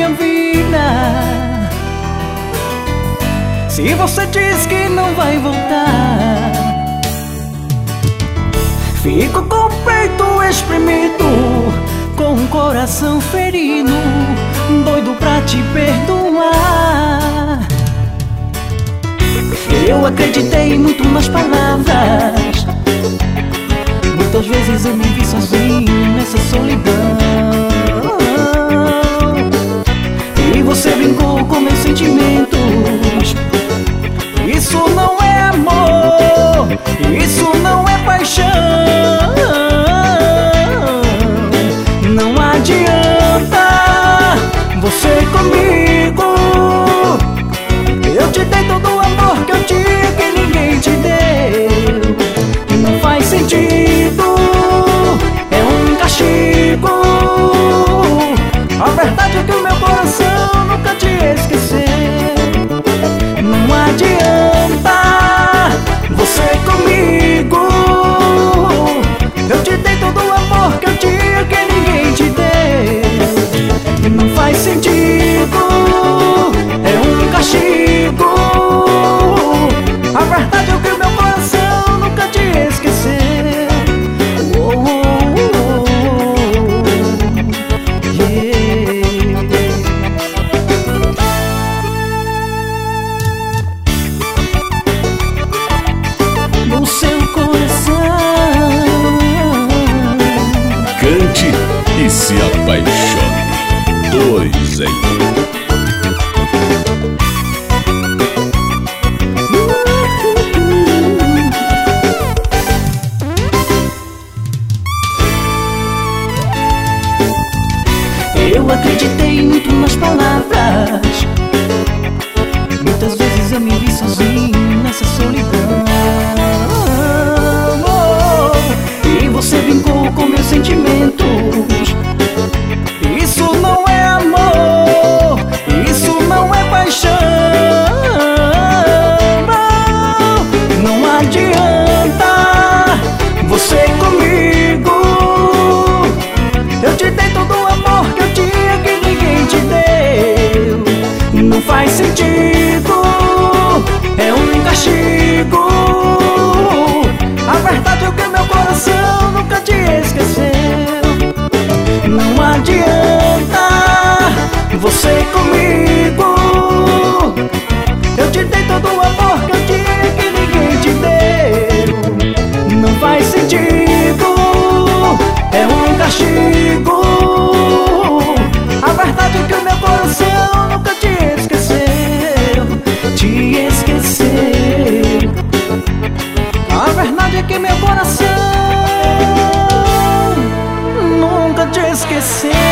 minha vida. Se você diz que não vai voltar, fico com o peito espremido, com o coração ferido, doido pra te perdoar. Eu acreditei muito nas palavras, muitas vezes eu me vi sozinho nessa solidão. E você brincou com meus sentimentos. Isso não é amor, isso não é paixão. Não adianta você comigo. Eu te dei todo o amor que eu tinha, que ninguém te deu. Não faz sentido, é um castigo. A verdade é que o meu coração nunca te esqueceu. Não adianta você comigo. Eu te dei todo o amor que eu tinha, que ninguém te deu. Não faz sentido, é um castigo. A verdade é que o meu coração nunca te esqueceu. No seu coração. Cante e se apaixone. 2 em 1. Eu acreditei muito nas palavras, muitas vezes eu me vi sozinho nessa solidão. E você brincou com meus sentimentos. Isso não é amor, isso não é paixão. Não adianta você comigo. Eu te dei todo o amor que eu tinha, que ninguém te deu. Não faz sentido, é um castigo. A verdade é que meu coração nunca te esqueceu. Não adianta você comigo. Eu te dei todo o amor que eu tinha, que ninguém te deu. Não faz sentido, é um castigo. A verdade é que o meu coração nunca te esqueceu. Te esqueceu. A verdade é que meu coração nunca te esqueceu.